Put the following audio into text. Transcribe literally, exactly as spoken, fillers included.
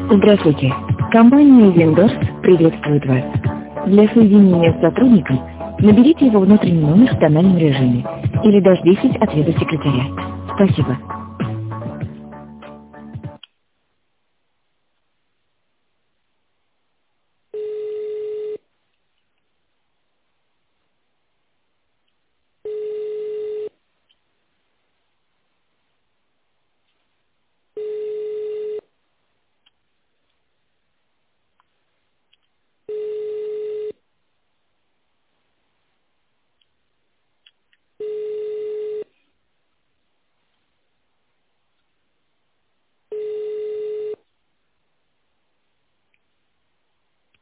Здравствуйте. Компания Windows приветствует вас. Для соединения с сотрудником наберите его внутренний номер в тональном режиме или дождитесь ответа секретаря. Спасибо.